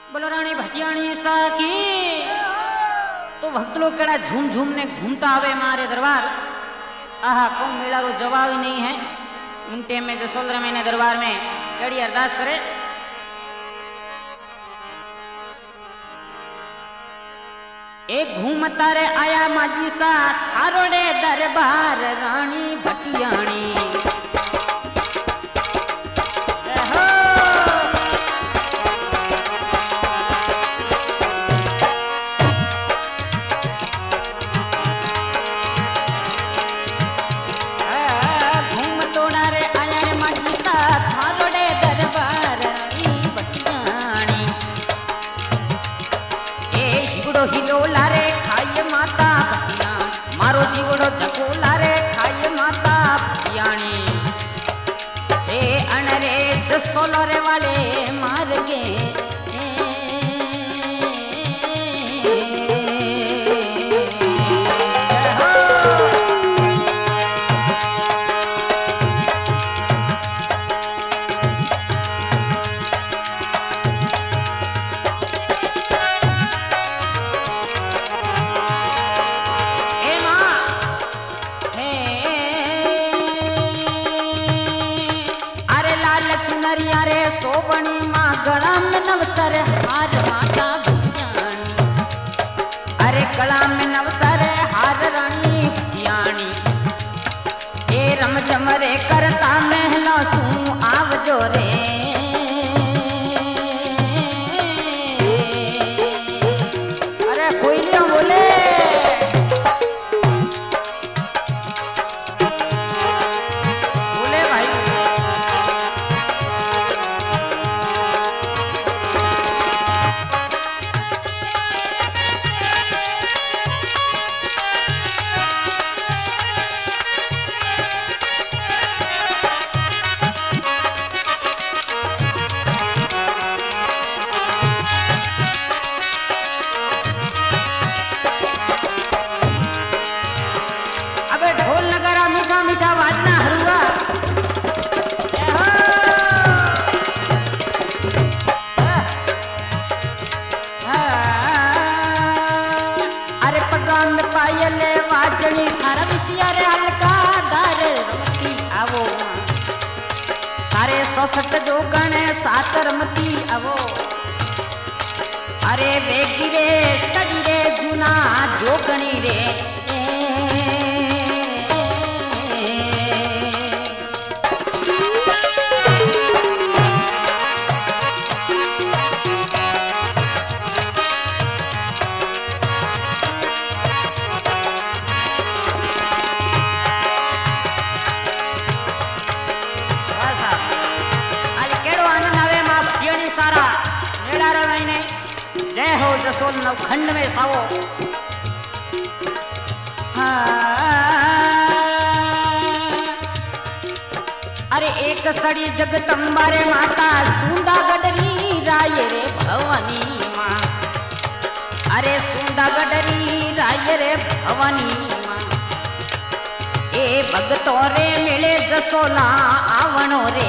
बोलो रानी भटियाणी साकी। तो भक्त लोग केड़ा झूम झूम ने घूमता आवे मारे दरबार। आहा कौन मेला रो जवाब ही नहीं है। उन टाइम में जसोलरा महीने दरबार में केड़ी अरदास करे। एक घूमता रे आया माजी सा थारोड़े दरबार रानी भटियाणी। जीवड़ो जकोला रे खाए माता भटियाणी। ए अनरे जसोलरे वाले मार गे। सोबणी माँ गला में नवसर हार माता भटियाणी। अरे गला में नवसर हार रानी भटियाणी। ए रम जम रे करता महला सू आवजो रे। अरे कोई नहीं बोले मीठा वाजना हरुआ। अरे पगाम में पायले वाजनी थारा विषया रे हल्का दार रमती आवो। सारे 66 जो गणे सात रमती आवो। अरे बेगी रे सड़ी रे जुना जो गणी रे। जय हो जसोल नवखंड में सावो। अरे एक सड़ी जगदम्बा रे माता सूंदा गडरी राय रे भवानी माँ। अरे सूंदा गडरी राय रे भवानी माँ। ए भगतों रे मिले जसोला आवणो रे।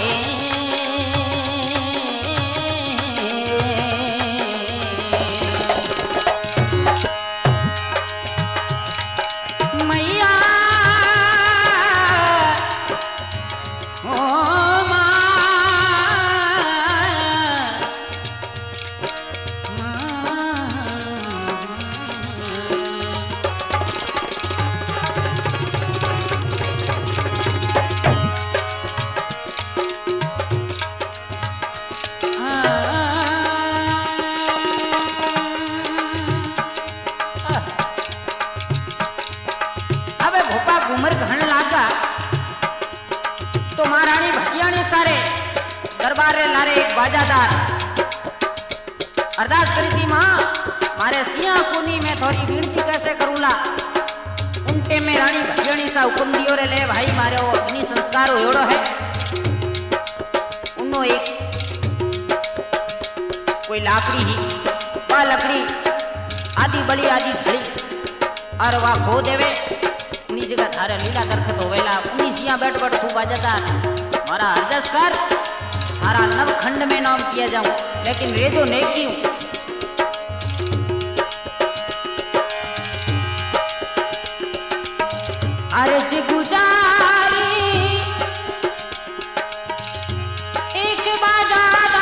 उमर घन लागा तो महारानी भटियाणी सारे दरबार रे लारे एक बाजादार अरदास करी थी। माँ मारे सिया कुनी में थोड़ी विनती कैसे करूला। उनके में रानी भटियाणी सा हुकुम दियो रे ले भाई मारे वो अग्नि संस्कार होड़ो है। उन्नो एक कोई लाकड़ी ही वह लकड़ी आदि बड़ी आदि झड़ी और वह खो देवे। उन्हीं जगह थारे लीला दरखत होवेला उन्हीं सिया बैठ बैठ खूब बाजाता मारा अरदास कर थारा नवखंड में नाम किया जाऊं। लेकिन रे जो नेकी अर्ज गुजारी एक बाजारा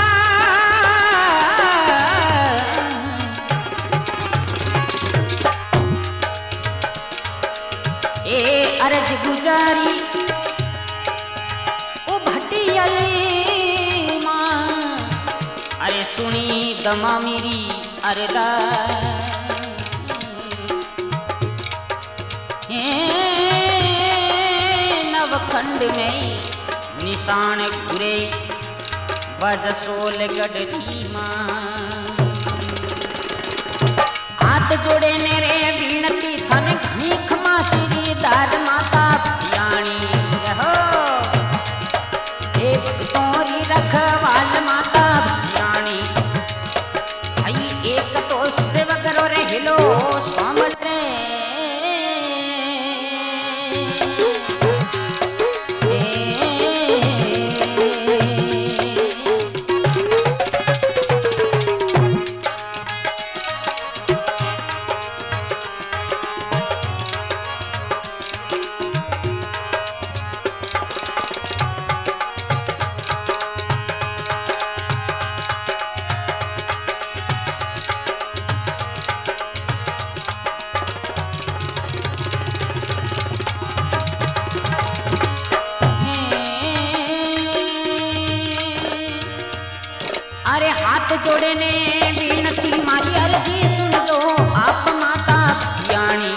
ए अर्ज गुजारी ओ भटियली मां अरे सुनी दमा मेरी अरदास नवखंड में निशान घुरे बजसोल गढ़ी मां हाथ जोड़े मेरे विनती थन घनी खमा श्री दाद माता पियाणी रहो एक तोरी रखवाल माता पियाणी भाई एक तो सेवक रो रे हिलो सामने अरे हाथ जोड़े ने विनती मारी अर्जी सुन लो आप माता पियाणी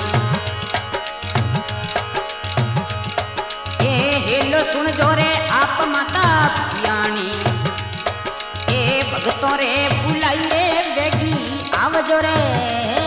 ए हेलो सुन जो रे आप माता पियाणी ए भगतों रे बुलाई रे बेगी आवजो रे